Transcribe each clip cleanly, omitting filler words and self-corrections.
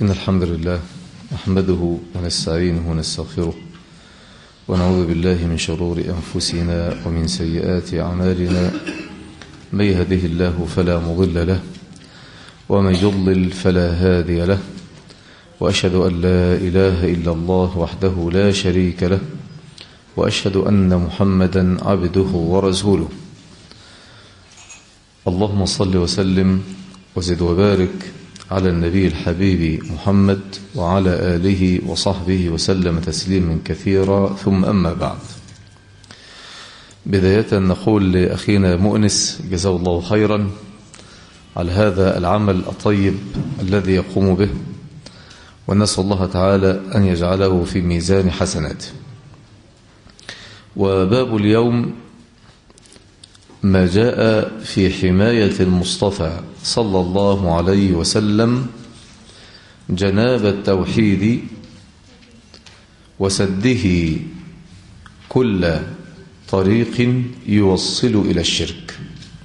إن الحمد لله نحمده ونستعينه ونستغفره ونعوذ بالله من شرور أنفسنا ومن سيئات أعمالنا. من يهده الله فلا مضل له ومن يضلل فلا هادي له، وأشهد أن لا إله إلا الله وحده لا شريك له، وأشهد أن محمدا عبده ورسوله. اللهم صل وسلم وزد وبارك على النبي الحبيب محمد وعلى آله وصحبه وسلم تسليما كثيرا، ثم أما بعد. بداية نقول لأخينا مؤنس جزاه الله خيرا على هذا العمل الطيب الذي يقوم به، ونسأل الله تعالى أن يجعله في ميزان حسناته. وباب اليوم ما جاء في حماية المصطفى صلى الله عليه وسلم جناب التوحيد وسده كل طريق يوصل إلى الشرك.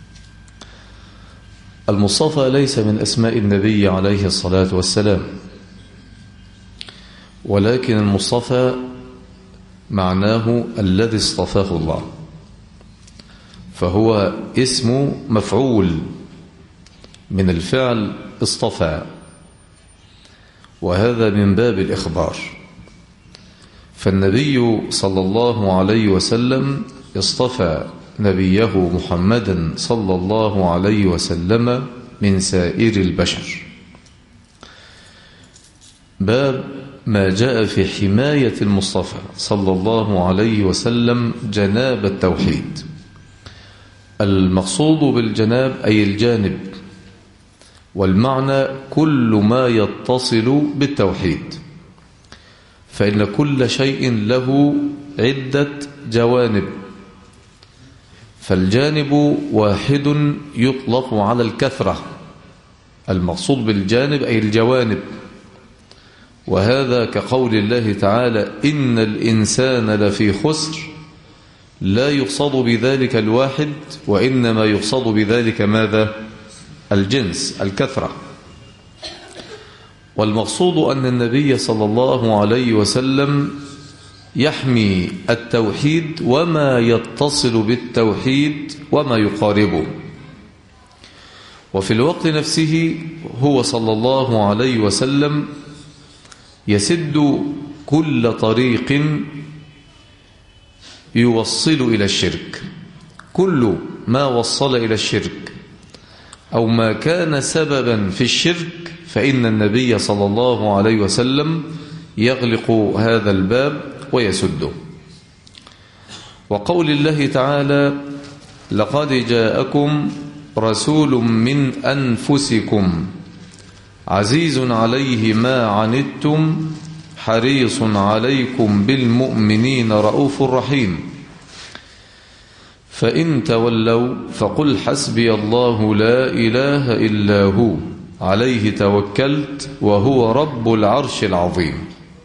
المصطفى ليس من أسماء النبي عليه الصلاة والسلام، ولكن المصطفى معناه الذي اصطفاه الله، فهو اسم مفعول من الفعل اصطفى، وهذا من باب الإخبار. فالنبي صلى الله عليه وسلم اصطفى نبيه محمدا صلى الله عليه وسلم من سائر البشر. باب ما جاء في حماية المصطفى صلى الله عليه وسلم جناب التوحيد. المقصود بالجناب أي الجانب، والمعنى كل ما يتصل بالتوحيد، فإن كل شيء له عدة جوانب، فالجانب واحد يطلق على الكثرة. المقصود بالجانب أي الجوانب، وهذا كقول الله تعالى إن الإنسان لفي خسر، لا يقصد بذلك الواحد، وإنما يقصد بذلك ماذا؟ الجنس، الكثرة. والمقصود أن النبي صلى الله عليه وسلم يحمي التوحيد وما يتصل بالتوحيد وما يقاربه، وفي الوقت نفسه هو صلى الله عليه وسلم يسد كل طريق يوصل إلى الشرك. كل ما وصل إلى الشرك أو ما كان سببا في الشرك فإن النبي صلى الله عليه وسلم يغلق هذا الباب ويسده. وقول الله تعالى لقد جاءكم رسول من أنفسكم عزيز عليه ما عنتم حريص عليكم بالمؤمنين رؤوف رحيم فإن تولوا فقل حسبي الله لا إله إلا هو عليه توكلت وهو رب العرش العظيم.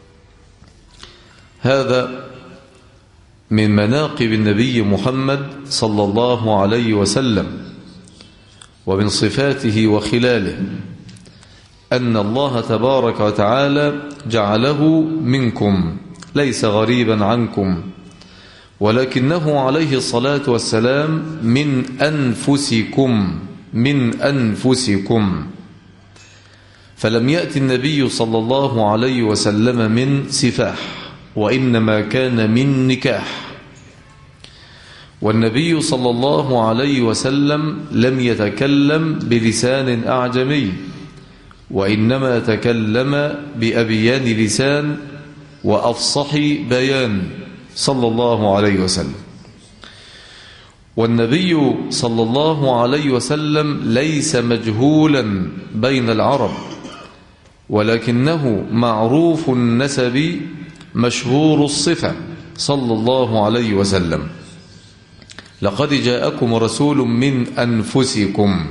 هذا من مناقب النبي محمد صلى الله عليه وسلم ومن صفاته وخلاله أن الله تبارك وتعالى جعله منكم، ليس غريبا عنكم، ولكنه عليه الصلاة والسلام من أنفسكم، من أنفسكم. فلم يأتي النبي صلى الله عليه وسلم من سفاح، وإنما كان من نكاح. والنبي صلى الله عليه وسلم لم يتكلم بلسان أعجمي، وإنما تكلم بأبيان لسان وأفصح بيان صلى الله عليه وسلم. والنبي صلى الله عليه وسلم ليس مجهولا بين العرب، ولكنه معروف النسب مشهور الصفة صلى الله عليه وسلم. لقد جاءكم رسول من أنفسكم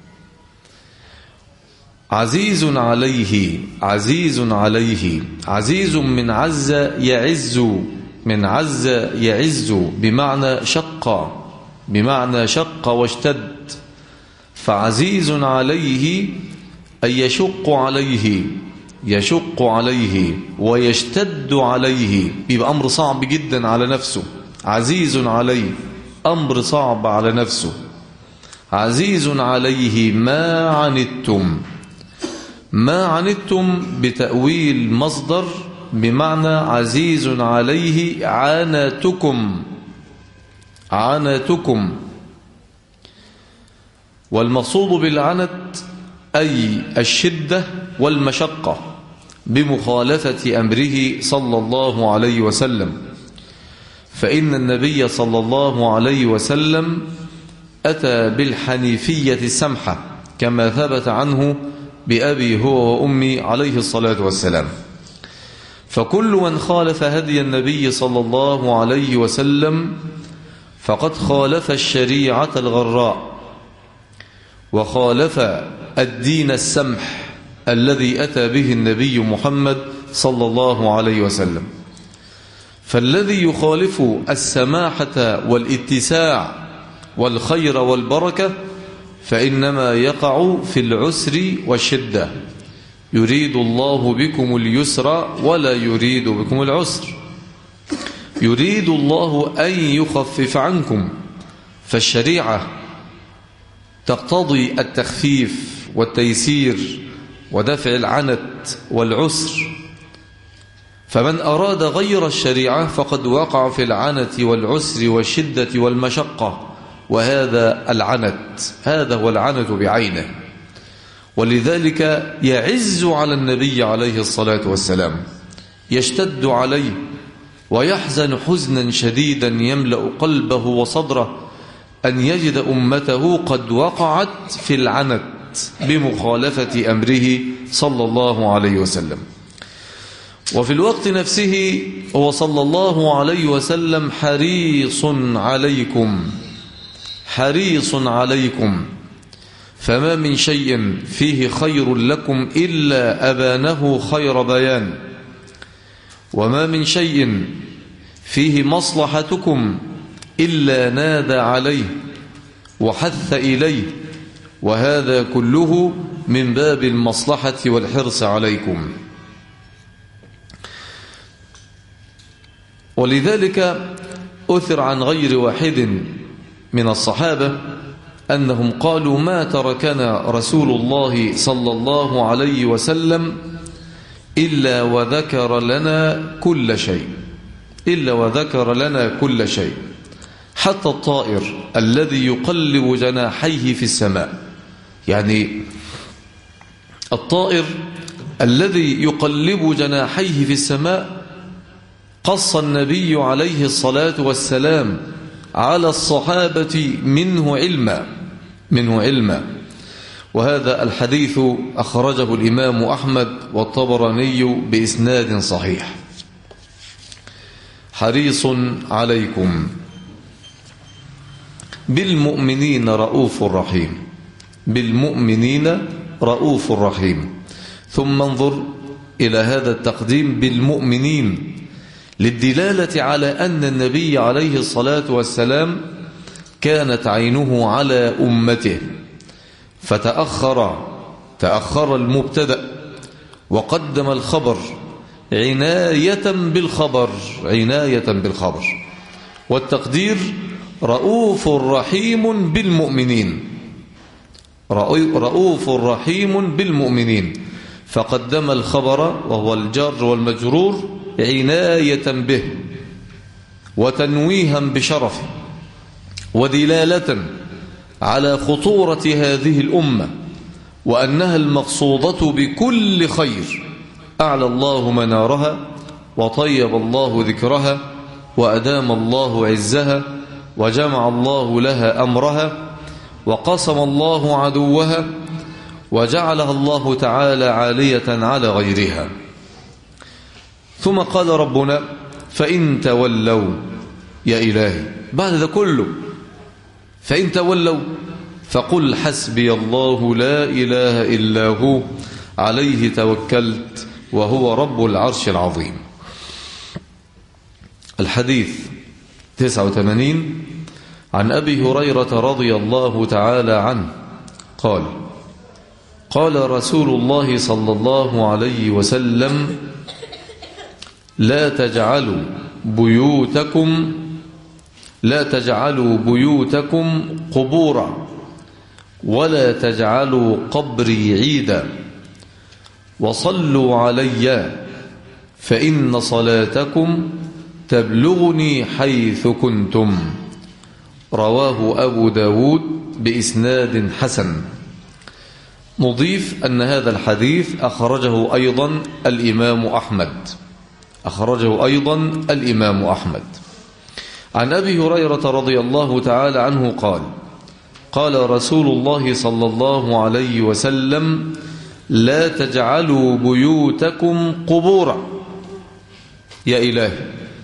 عزيز عليه، عزيز عليه، عزيز من عز يعز، من عز يعز بمعنى شق، بمعنى شق واشتد. فعزيز عليه أن يشق عليه يشق عليه ويشتد عليه، يبقى أمر صعب جدا على نفسه. عزيز عليه، أمر صعب على نفسه. عزيز عليه ما عنتم. ما عنتم بتأويل مصدر بمعنى عزيز عليه عنتكم. عنتكم. والمقصود بالعنت أي الشدة والمشقة بمخالفة أمره صلى الله عليه وسلم. فإن النبي صلى الله عليه وسلم أتى بالحنيفية السمحة كما ثبت عنه بأبي هو وأمي عليه الصلاة والسلام. فكل من خالف هدي النبي صلى الله عليه وسلم فقد خالف الشريعة الغراء وخالف الدين السمح الذي أتى به النبي محمد صلى الله عليه وسلم. فالذي يخالف السماحة والاتساع والخير والبركة فإنما يقع في العسر والشدة. يريد الله بكم اليسر ولا يريد بكم العسر. يريد الله أن يخفف عنكم، فالشريعة تقتضي التخفيف والتيسير ودفع العنت والعسر. فمن أراد غير الشريعة فقد وقع في العنت والعسر والشدة والمشقة، وهذا العنت، هذا هو العنت بعينه. ولذلك يعز على النبي عليه الصلاة والسلام، يشتد عليه ويحزن حزنا شديدا يملأ قلبه وصدره أن يجد أمته قد وقعت في العنت بمخالفة أمره صلى الله عليه وسلم. وفي الوقت نفسه هو صلى الله عليه وسلم حريص عليكم، حريص عليكم. فما من شيء فيه خير لكم إلا أبانه خير بيان، وما من شيء فيه مصلحتكم إلا نادى عليه وحث إليه، وهذا كله من باب المصلحة والحرص عليكم. ولذلك أثر عن غير واحد من الصحابة أنهم قالوا ما تركنا رسول الله صلى الله عليه وسلم إلا وذكر لنا كل شيء، إلا وذكر لنا كل شيء، حتى الطائر الذي يقلب جناحيه في السماء. يعني الطائر الذي يقلب جناحيه في السماء قص النبي عليه الصلاة والسلام على الصحابة منه علما. وهذا الحديث أخرجه الإمام أحمد والطبراني بإسناد صحيح. حريص عليكم بالمؤمنين رؤوف رحيم، بالمؤمنين رؤوف رحيم. ثم انظر إلى هذا التقديم بالمؤمنين للدلالة على أن النبي عليه الصلاة والسلام كانت عينه على أمته، فتأخر المبتدأ وقدم الخبر عناية بالخبر. والتقدير رؤوف رحيم بالمؤمنين، رؤوف رحيم بالمؤمنين، فقدم الخبر وهو الجار والمجرور عناية به وتنويها بشرفه ودلالة على خطورة هذه الأمة وأنها المقصودة بكل خير. أعلى الله منارها وطيب الله ذكرها وأدام الله عزها وجمع الله لها أمرها وقسم الله عدوها وجعلها الله تعالى عالية على غيرها. ثم قال ربنا فإن تولوا، يا إلهي بعد ذا كله فإن تولوا فقل حسبي الله لا إله إلا هو عليه توكلت وهو رب العرش العظيم. الحديث 89 عن أبي هريرة رضي الله تعالى عنه قال قال رسول الله صلى الله عليه وسلم: لا تجعلوا بيوتكم قبورا ولا تجعلوا قبري عيدا وصلوا علي فإن صلاتكم تبلغني حيث كنتم. رواه أبو داود بإسناد حسن. نضيف أن هذا الحديث أخرجه أيضا الإمام أحمد. عن أبي هريرة رضي الله تعالى عنه قال: قال رسول الله صلى الله عليه وسلم: لا تجعلوا بيوتكم قبورا. يا إلهي،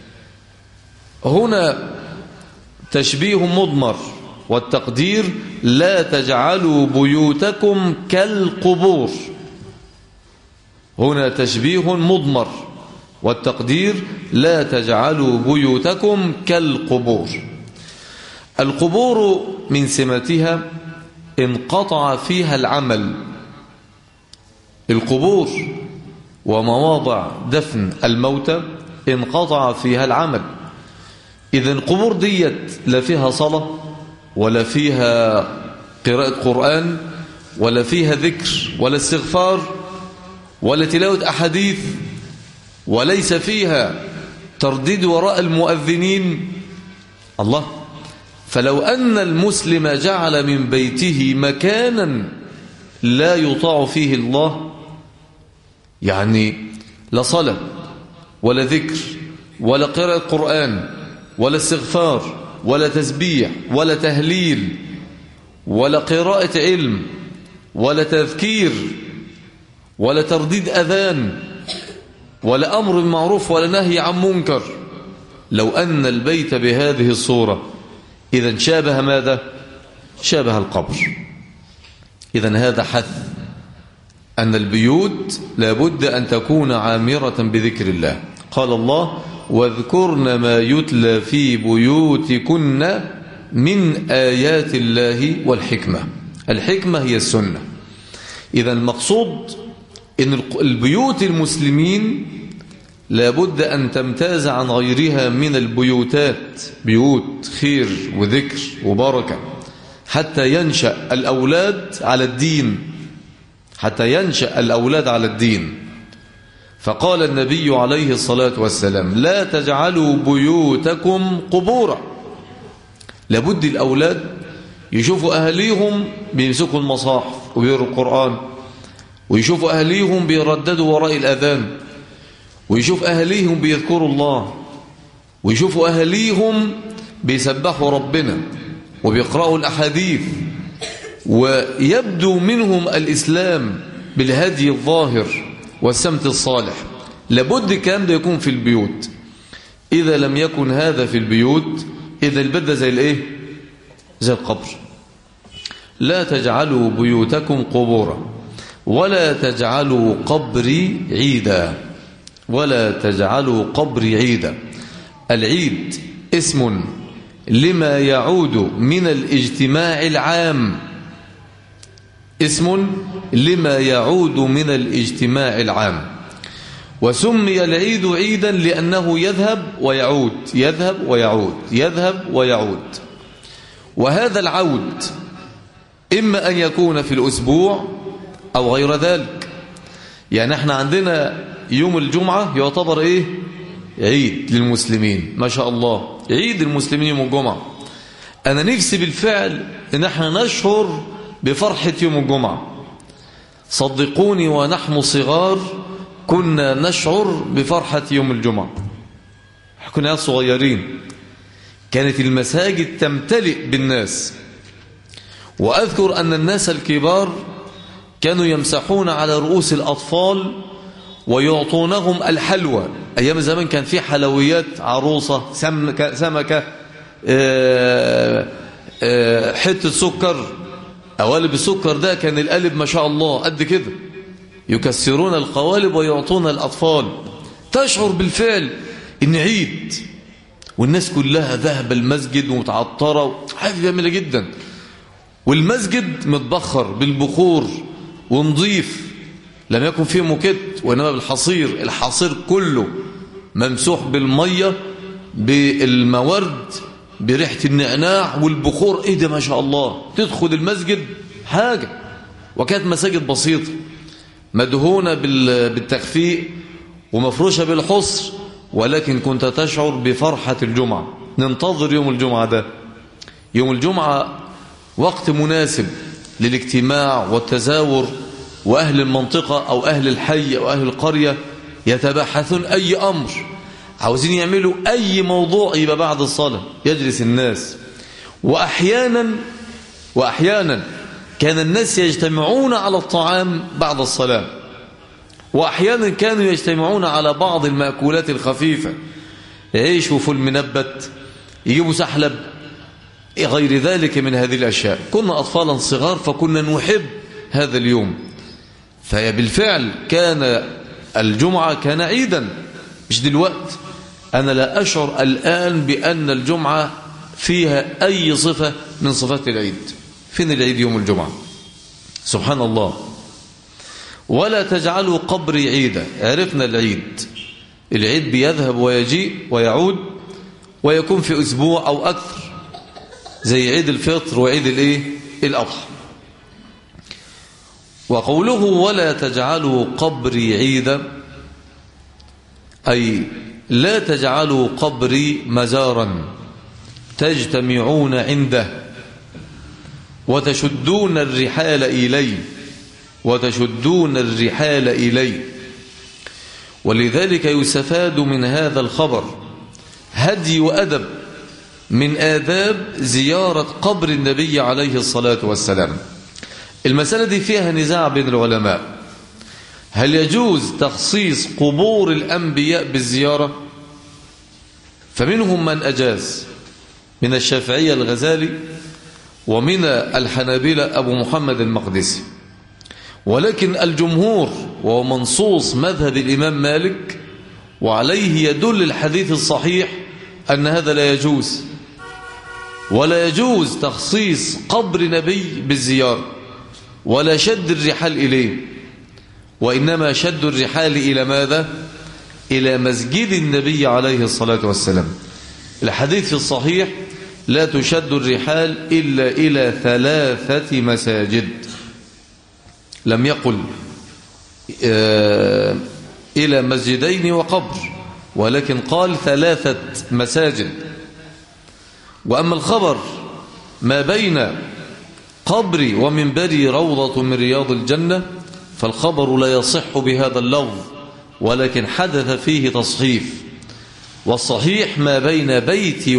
هنا تشبيه مضمر، والتقدير: لا تجعلوا بيوتكم كالقبور. هنا تشبيه مضمر، والتقدير: لا تجعلوا بيوتكم كالقبور. القبور من سماتها انقطع فيها العمل. القبور ومواضع دفن الموتى انقطع فيها العمل. إذن القبور ديت لا فيها صلاة ولا فيها قراءة قرآن ولا فيها ذكر ولا استغفار ولا تلاوة أحاديث، وليس فيها ترديد وراء المؤذنين. الله، فلو أن المسلم جعل من بيته مكانا لا يطاع فيه الله، يعني لا صلاة ولا ذكر ولا قراءة قرآن ولا استغفار ولا تسبيح ولا تهليل ولا قراءة علم ولا تذكير ولا ترديد أذان ولا أمر بالمعروف ولا نهي عن منكر، لو أن البيت بهذه الصورة إذن شابه ماذا؟ شابه القبر. إذن هذا حث أن البيوت لابد أن تكون عامرة بذكر الله. قال الله: واذكرن ما يتلى في بيوتكن من آيات الله والحكمة. الحكمة هي السنة. إذن المقصود إن البيوت المسلمين لابد أن تمتاز عن غيرها من البيوتات، بيوت خير وذكر وبركة، حتى ينشأ الأولاد على الدين. فقال النبي عليه الصلاة والسلام: لا تجعلوا بيوتكم قبورا. لابد الأولاد يشوفوا أهليهم بيمسكوا المصاحف وبيقروا القرآن، ويشوفوا أهليهم بيرددوا وراء الأذان، ويشوف أهليهم بيذكروا الله، ويشوفوا أهليهم بيسبحوا ربنا وبيقرأوا الأحاديث، ويبدو منهم الإسلام بالهدي الظاهر والسمت الصالح. لابد الكلام ده يكون في البيوت. إذا لم يكن هذا في البيوت، إذا البدء زي الإيه؟ زي القبر. لا تجعلوا بيوتكم قبورا ولا تجعلوا قبري عيدا. العيد اسم لما يعود من الاجتماع العام. وسمي العيد عيدا لأنه يذهب ويعود. وهذا العود إما أن يكون في الأسبوع أو غير ذلك. يعني احنا عندنا يوم الجمعة يعتبر ايه؟ عيد للمسلمين، ما شاء الله، عيد المسلمين يوم الجمعة. أنا نفسي بالفعل إن احنا نشعر بفرحة يوم الجمعة. صدقوني، ونحن صغار كنا نشعر بفرحة يوم الجمعة. كنا صغيرين، كانت المساجد تمتلئ بالناس. وأذكر أن الناس الكبار كانوا يمسحون على رؤوس الأطفال ويعطونهم الحلوى. أيام زمان كان في حلويات، عروسة، سمكة، حتة سكر، قوالب السكر ده كان القالب ما شاء الله قد كده، يكسرون القوالب ويعطون الأطفال. تشعر بالفعل إن عيد، والناس كلها ذهب المسجد ومتعطرة، حاجة جميلة جدا، والمسجد متبخر بالبخور ونضيف، لم يكن فيه موكيت وإنما بالحصير، الحصير كله ممسوح بالمية بالمورد بريحة النعناع والبخور. ايه ده ما شاء الله، تدخل المسجد حاجة. وكانت مساجد بسيطة مدهونة بالتخفيق ومفروشة بالحصر، ولكن كنت تشعر بفرحة الجمعة. ننتظر يوم الجمعة ده. يوم الجمعة وقت مناسب للاجتماع والتزاور، وأهل المنطقة أو أهل الحي أو أهل القرية يتباحثون أي أمر، عاوزين يعملوا أي موضوع، يبقى بعد الصلاة يجلس الناس. وأحيانا كان الناس يجتمعون على الطعام بعد الصلاة، وأحيانا كانوا يجتمعون على بعض المأكولات الخفيفة، عيش وفول منبت، يجيبوا سحلب، غير ذلك من هذه الأشياء. كنا أطفالا صغار فكنا نحب هذا اليوم. فبالفعل كان الجمعة كان عيدا، مش دلوقتي. أنا لا أشعر الآن بأن الجمعة فيها أي صفة من صفات العيد. فين العيد يوم الجمعة؟ سبحان الله. ولا تجعلوا قبري عيدا. عرفنا العيد بيذهب ويجيء ويعود، ويكون في أسبوع أو أكثر، زي عيد الفطر وعيد الأضحى. وقوله ولا تجعلوا قبري عيدا، أي لا تجعلوا قبري مزارا تجتمعون عنده وتشدون الرحال إليه. ولذلك يستفاد من هذا الخبر هدي وأدب من آداب زيارة قبر النبي عليه الصلاة والسلام. المسألة دي فيها نزاع بين العلماء، هل يجوز تخصيص قبور الأنبياء بالزيارة؟ فمنهم من أجاز، من الشافعية الغزالي، ومن الحنابلة أبو محمد المقدسي. ولكن الجمهور وهو منصوص مذهب الإمام مالك، وعليه يدل الحديث الصحيح، أن هذا لا يجوز، ولا يجوز تخصيص قبر نبي بالزيارة ولا شد الرحال إليه، وإنما شد الرحال إلى ماذا؟ إلى مسجد النبي عليه الصلاة والسلام. الحديث في الصحيح لا تشد الرحال إلا إلى 3 مساجد، لم يقل إلى مسجدين وقبر، ولكن قال 3 مساجد. وأما الخبر ما بين قبري ومنبري روضة من رياض الجنة، فالخبر لا يصح بهذا اللفظ، ولكن حدث فيه تصحيف. والصحيح ما بين بيتي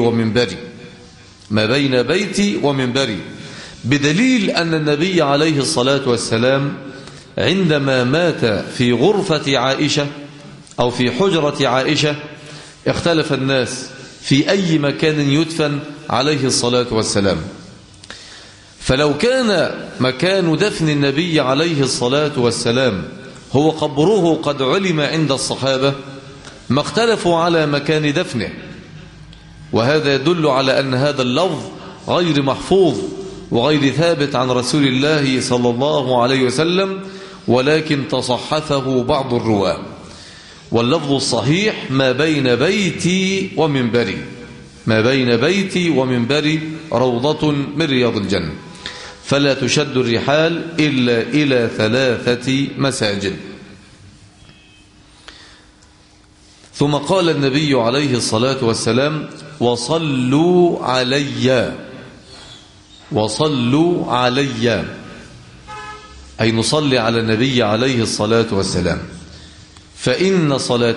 ومنبري، بدليل أن النبي عليه الصلاة والسلام عندما مات في غرفة عائشة أو في حجرة عائشة اختلف الناس في أي مكان يدفن عليه الصلاة والسلام. فلو كان مكان دفن النبي عليه الصلاة والسلام هو قبره قد علم عند الصحابة ما اختلفوا على مكان دفنه، وهذا يدل على أن هذا اللفظ غير محفوظ وغير ثابت عن رسول الله صلى الله عليه وسلم، ولكن تصحفه بعض الرواة. واللفظ الصحيح ما بين بيتي ومنبري روضة من رياض الجنة، فلا تشد الرحال إلا إلى 3 مساجد. ثم قال النبي عليه الصلاة والسلام وصلوا علي، أي نصلي على النبي عليه الصلاة والسلام. فإن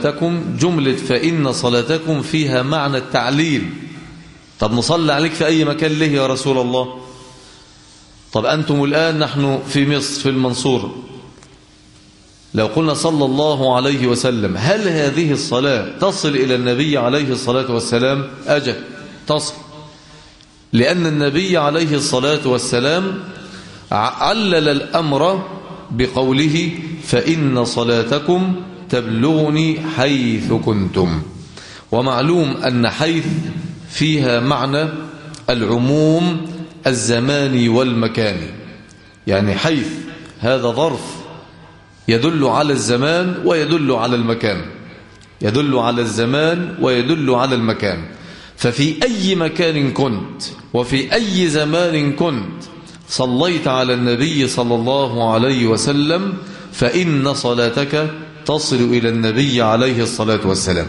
صلاتكم فيها معنى التعليل. طب نصلي عليك في أي مكان له يا رسول الله؟ طب أنتم الآن نحن في مصر في المنصورة، لو قلنا صلى الله عليه وسلم، هل هذه الصلاة تصل إلى النبي عليه الصلاة والسلام؟ أجل تصل، لأن النبي عليه الصلاة والسلام علل الأمر بقوله فإن صلاتكم تبلغني حيث كنتم. ومعلوم أن حيث فيها معنى العموم الزماني والمكاني، يعني حيث هذا ظرف يدل على الزمان ويدل على المكان، يدل على الزمان ويدل على المكان. ففي أي مكان كنت وفي أي زمان كنت صليت على النبي صلى الله عليه وسلم فإن صلاتك تصل إلى النبي عليه الصلاة والسلام.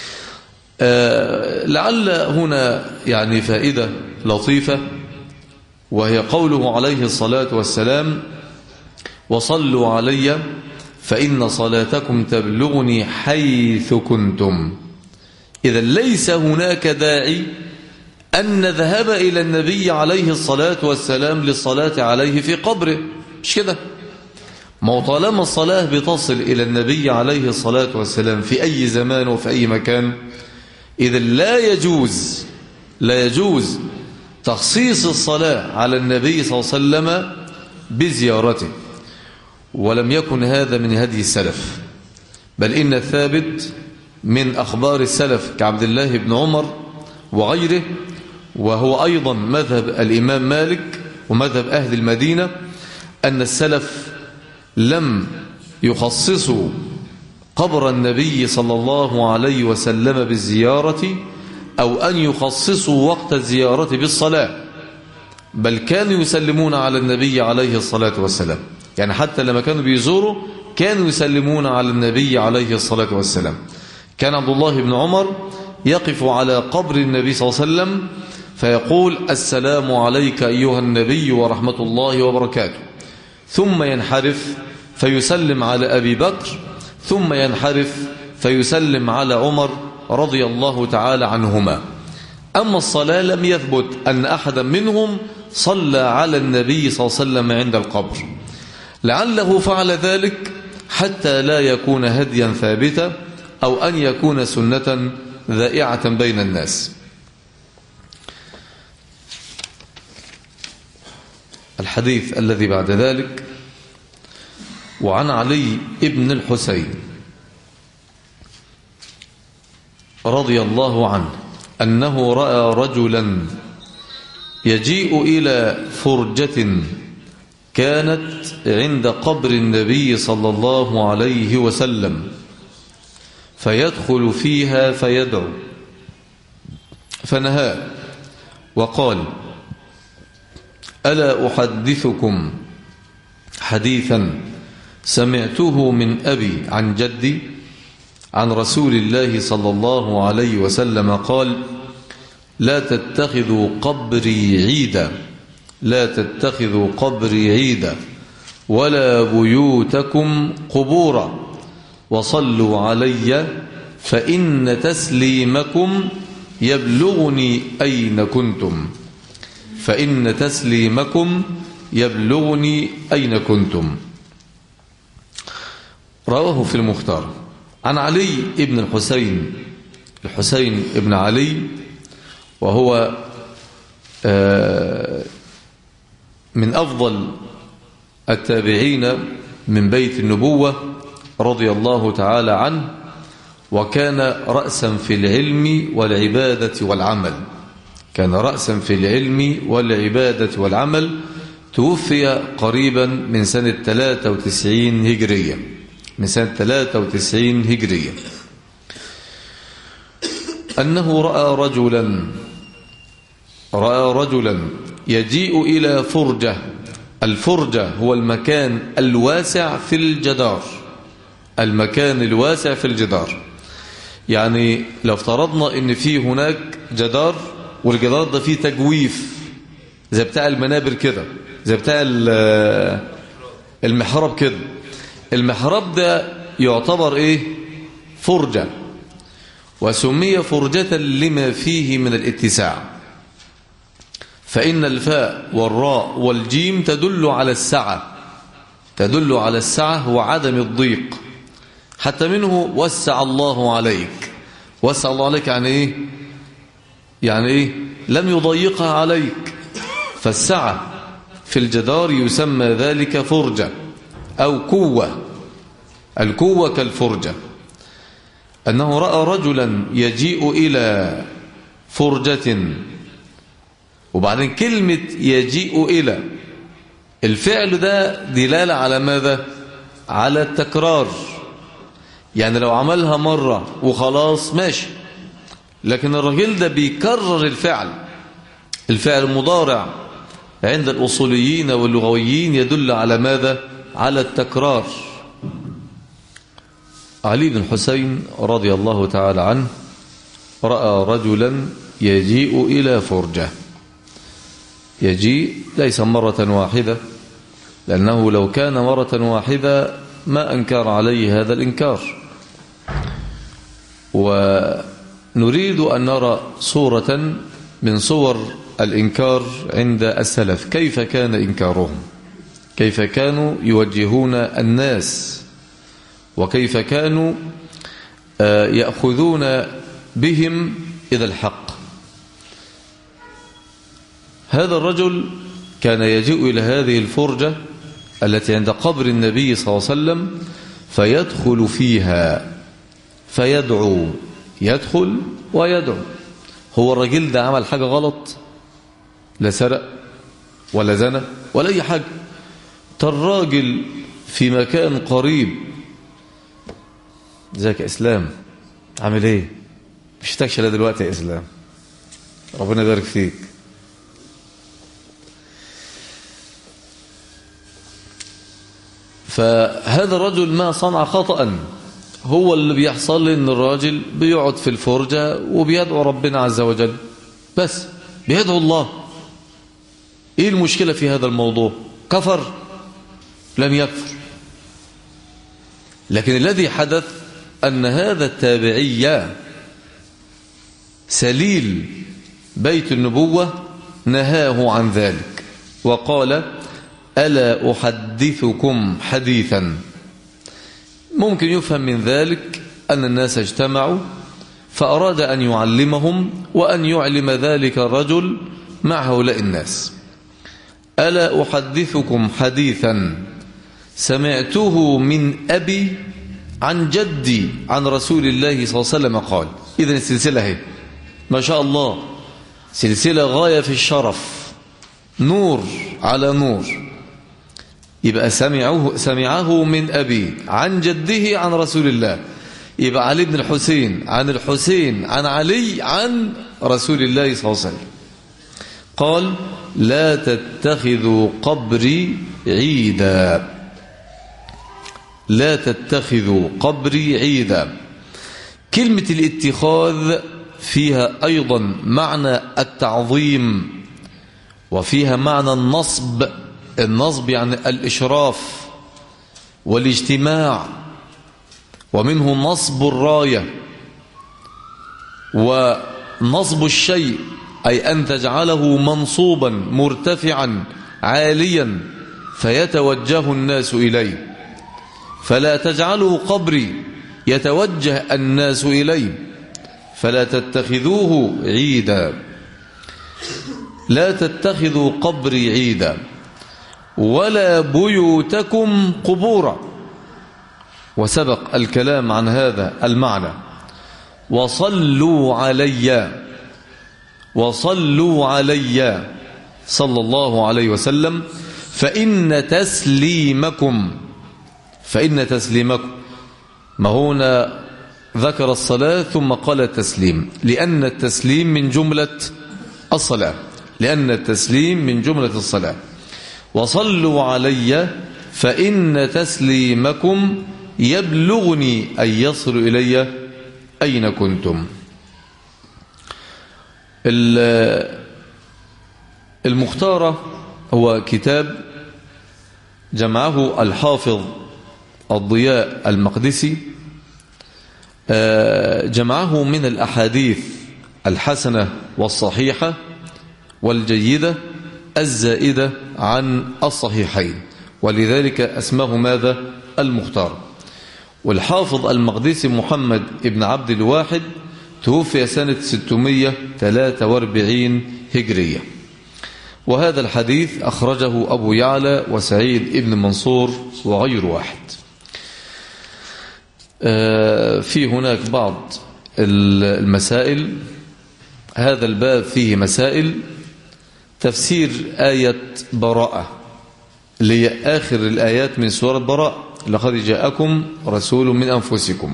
لعل هنا يعني فائدة لطيفة، وهي قوله عليه الصلاة والسلام: وصلوا علي فإن صلاتكم تبلغني حيث كنتم. إذا ليس هناك داعي أن نذهب إلى النبي عليه الصلاة والسلام للصلاة عليه في قبره، مش كده؟ ما طالما الصلاة بتصل إلى النبي عليه الصلاة والسلام في أي زمان وفي أي مكان، إذا لا يجوز تخصيص الصلاة على النبي صلى الله عليه وسلم بزيارته. ولم يكن هذا من هدي السلف، بل إن الثابت من أخبار السلف كعبد الله بن عمر وغيره، وهو أيضا مذهب الإمام مالك ومذهب أهل المدينة، أن السلف لم يخصصوا قبر النبي صلى الله عليه وسلم بالزيارة أو أن يخصصوا وقت الزيارة بالصلاة، بل كانوا يسلمون على النبي عليه الصلاة والسلام. يعني حتى لما كانوا بيزوروا كانوا يسلمون على النبي عليه الصلاة والسلام. كان عبد الله بن عمر يقف على قبر النبي صلى الله عليه وسلم فيقول: السلام عليك أيها النبي ورحمة الله وبركاته، ثم ينحرف فيسلم على أبي بكر، ثم ينحرف فيسلم على عمر رضي الله تعالى عنهما. أما الصلاة لم يثبت أن أحدا منهم صلى على النبي صلى الله عليه وسلم عند القبر، لعله فعل ذلك حتى لا يكون هديا ثابتا أو أن يكون سنة ذائعة بين الناس. الحديث الذي بعد ذلك: وعن علي بن الحسين رضي الله عنه أنه رأى رجلا يجيء إلى فرجة كانت عند قبر النبي صلى الله عليه وسلم، فيدخل فيها فيدعو، فنهاه وقال: ألا أحدثكم حديثا سمعته من أبي عن جدي عن رسول الله صلى الله عليه وسلم قال: لا تتخذوا قبري عيدا، لا تتخذوا قبري عيدا، ولا بيوتكم قبورا، وصلوا علي فإن تسليمكم يبلغني أين كنتم، فإن تسليمكم يبلغني أين كنتم. رواه في المختار عن علي بن الحسين بن علي، وهو من أفضل التابعين من بيت النبوة رضي الله تعالى عنه، وكان رأسا في العلم والعبادة والعمل، كان رأسا في العلم والعبادة والعمل. توفي قريبا من سنة 93 هجرية، من سنة 93 هجرية. أنه رأى رجلا يجيء إلى فرجة. الفرجة هو المكان الواسع في الجدار، المكان الواسع في الجدار. يعني لو افترضنا ان في هناك جدار، والجدار ده فيه تجويف زي بتاع المنابر كده، زي بتاع المحراب كده، المحراب ده يعتبر ايه؟ فرجة، وسمي فرجة لما فيه من الاتساع، فإن الفاء والراء والجيم تدل على السعة، تدل على السعة وعدم الضيق. حتى منه وسع الله عليك. وسع الله عليك يعني ايه؟ يعني ايه؟ لم يضيقها عليك. فالسعة في الجدار يسمى ذلك فرجة أو كوة، الكوة كالفرجة. أنه رأى رجلا يجيء إلى فرجة، وبعدين كلمة يجيء إلى الفعل ده دلالة على ماذا؟ على التكرار. يعني لو عملها مرة وخلاص ماشي، لكن الراجل ده بيكرر الفعل المضارع عند الأصوليين واللغويين يدل على ماذا؟ على التكرار. علي بن الحسين رضي الله تعالى عنه رأى رجلا يجيء إلى فرجة. يجيء ليس مرة واحدة، لأنه لو كان مرة واحدة ما أنكر عليه هذا الإنكار. ونريد أن نرى صورة من صور الإنكار عند السلف، كيف كان إنكارهم، كيف كانوا يوجهون الناس، وكيف كانوا يأخذون بهم إلى الحق. هذا الرجل كان يجيء إلى هذه الفرجة التي عند قبر النبي صلى الله عليه وسلم، فيدخل فيها فيدعو، يدخل ويدعو. هو الرجل ده عمل حاجة غلط؟ لا سرق ولا زنى ولا أي حاجة. الراجل في مكان قريب، ازيك يا إسلام، عامل ايه؟ مش تكشل دلوقتي يا إسلام، ربنا يبارك فيك. فهذا الرجل ما صنع خطأ، هو اللي بيحصل لي ان الراجل بيقعد في الفرجة وبيدعو ربنا عز وجل، بس بيدعو الله. ايه المشكلة في هذا الموضوع؟ كفر؟ لم يكفر. لكن الذي حدث أن هذا التابعي سليل بيت النبوة نهاه عن ذلك، وقال: ألا أحدثكم حديثا. ممكن يفهم من ذلك أن الناس اجتمعوا فأراد أن يعلمهم وأن يعلم ذلك الرجل مع هؤلاء الناس. ألا أحدثكم حديثا سمعته من أبي عن جدي عن رسول الله صلى الله عليه وسلم قال. إذن السلسلة هي ما شاء الله سلسلة غاية في الشرف، نور على نور. يبقى سمعه من أبي عن جده عن رسول الله، يبقى علي بن الحسين عن الحسين عن علي عن رسول الله صلى الله عليه وسلم. قال: لا تتخذوا قبري عيدا، لا تتخذوا قبري عيدا. كلمة الاتخاذ فيها أيضا معنى التعظيم، وفيها معنى النصب. النصب يعني الإشراف والاجتماع، ومنه نصب الراية. ونصب الشيء أي أن تجعله منصوبا مرتفعا عاليا فيتوجه الناس إليه. فلا تجعلوا قبري يتوجه الناس إليه، فلا تتخذوه عيدا. لا تتخذوا قبري عيدا ولا بيوتكم قبورا. وسبق الكلام عن هذا المعنى. وصلوا علي، وصلوا علي صلى الله عليه وسلم، فإن تسليمكم ما هنا ذكر الصلاة ثم قال التسليم، لأن التسليم من جملة الصلاة، لأن التسليم من جملة الصلاة. وصلوا علي فإن تسليمكم يبلغني أن يصل إلي أين كنتم. المختارة هو كتاب جمعه الحافظ الضياء المقدسي، جمعه من الأحاديث الحسنة والصحيحة والجيدة الزائدة عن الصحيحين، ولذلك اسمه ماذا؟ المختار. والحافظ المقدسي محمد ابن عبد الواحد توفي سنة 643 هجرية. وهذا الحديث أخرجه أبو يعلى وسعيد ابن منصور وغير واحد. في هناك بعض المسائل، هذا الباب فيه مسائل. تفسير آية براءة اللي هي آخر الآيات من سورة براء، لقد جاءكم رسول من أنفسكم.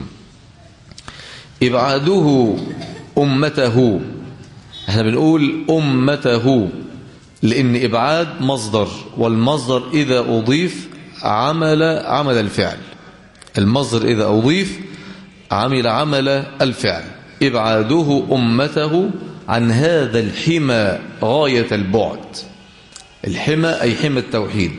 إبعاده أمته، احنا بنقول أمته لأن إبعاد مصدر، والمصدر إذا أضيف عمل الفعل، المصدر إذا أضيف عمل الفعل. إبعاده أمته عن هذا الحمى غاية البعد، الحمى أي حمى التوحيد.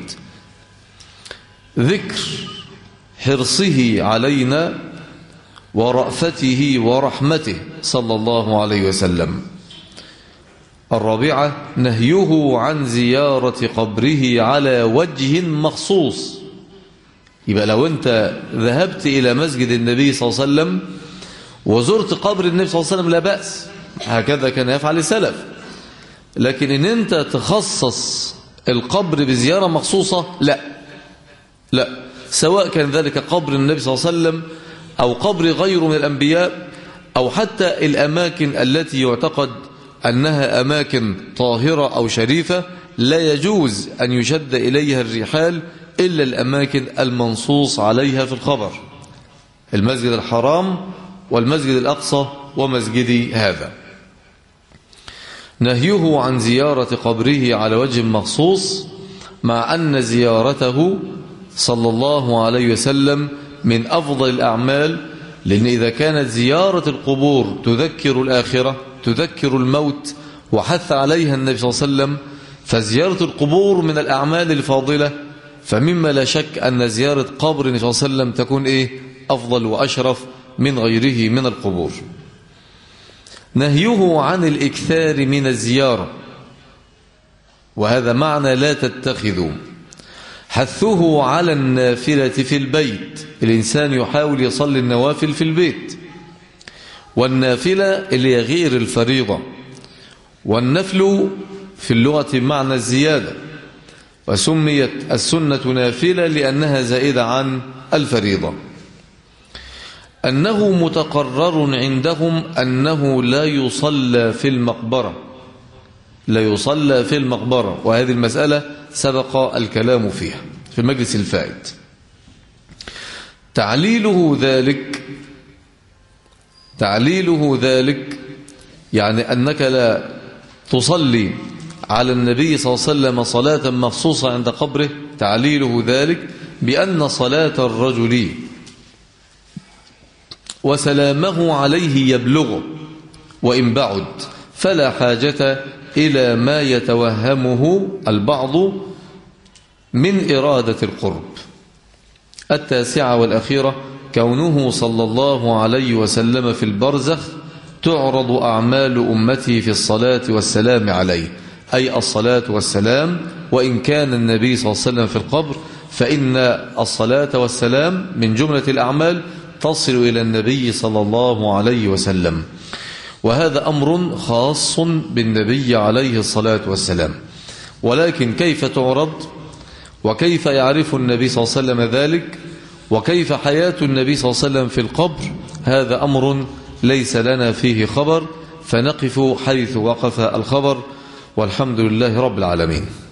ذكر حرصه علينا ورأفته ورحمته صلى الله عليه وسلم. الرابعة نهيه عن زيارة قبره على وجه مخصوص. يبقى لو أنت ذهبت إلى مسجد النبي صلى الله عليه وسلم وزرت قبر النبي صلى الله عليه وسلم لا بأس، هكذا كان يفعل السلف. لكن إن أنت تخصص القبر بزيارة مخصوصة لا، سواء كان ذلك قبر النبي صلى الله عليه وسلم أو قبر غيره من الأنبياء، أو حتى الأماكن التي يعتقد أنها أماكن طاهرة أو شريفة، لا يجوز أن يشد إليها الرحال إلا الأماكن المنصوص عليها في الخبر، المسجد الحرام والمسجد الأقصى ومسجدي هذا. نهيه عن زيارة قبره على وجه مخصوص، مع أن زيارته صلى الله عليه وسلم من أفضل الأعمال، لأن إذا كانت زيارة القبور تذكر الآخرة، تذكر الموت، وحث عليها النبي صلى الله عليه وسلم، فزيارة القبور من الأعمال الفاضلة، فمما لا شك أن زيارة قبر النبي صلى الله عليه وسلم تكون أفضل وأشرف من غيره من القبور. نهيه عن الإكثار من الزيارة، وهذا معنى لا تتخذوا. حثه على النافلة في البيت، الإنسان يحاول يصلي النوافل في البيت، والنافلة اللي هي غير الفريضة، والنفل في اللغة بمعنى الزيادة، وسميت السنة نافلة لأنها زائدة عن الفريضة. أنه متقرر عندهم أنه لا يصلى في المقبرة، لا يصلى في المقبرة، وهذه المسألة سبق الكلام فيها في المجلس الفائت. تعليله ذلك يعني أنك لا تصلي على النبي صلى الله عليه وسلم صلاة مخصوصة عند قبره. تعليله ذلك بأن صلاة الرجل وسلامه عليه يبلغ وإن بعد، فلا حاجة إلى ما يتوهمه البعض من إرادة القرب. 9 والأخيرة كونه صلى الله عليه وسلم في البرزخ تعرض أعمال أمته في الصلاة والسلام عليه، أي الصلاة والسلام، وإن كان النبي صلى الله عليه وسلم في القبر فإن الصلاة والسلام من جملة الأعمال تصل إلى النبي صلى الله عليه وسلم، وهذا أمر خاص بالنبي عليه الصلاة والسلام. ولكن كيف تعرض، وكيف يعرف النبي صلى الله عليه وسلم ذلك، وكيف حياة النبي صلى الله عليه وسلم في القبر، هذا أمر ليس لنا فيه خبر، فنقف حيث وقف الخبر، والحمد لله رب العالمين.